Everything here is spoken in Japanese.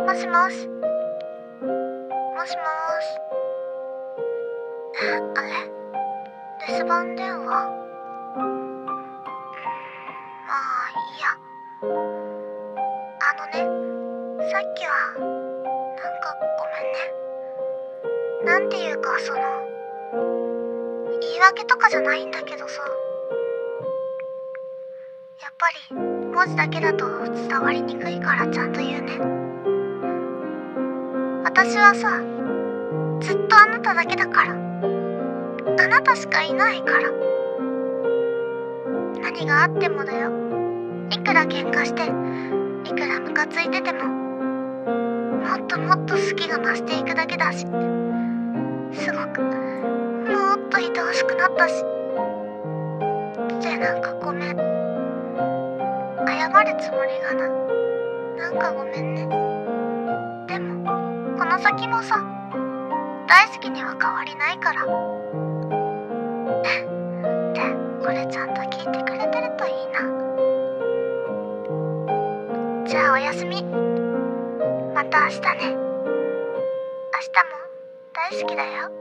もしもし。もしもし。あれ、留守番電話。まあいいや。さっきはなんかごめんね。なんていうか言い訳とかじゃないんだけどさ、やっぱり文字だけだと伝わりにくいからちゃんと言うね。私はさ、ずっとあなただけだから。あなたしかいないから。何があってもだよ。いくら喧嘩して、いくらムカついてても、もっともっと好きが増していくだけだし、すごくもっと愛おしくなったし。なんかごめん。謝るつもりがなんかごめんね。でもこの先もさ、大好きには変わりないから。で、これちゃんと聞いてくれてるといいな。じゃあおやすみ。また明日ね。明日も大好きだよ。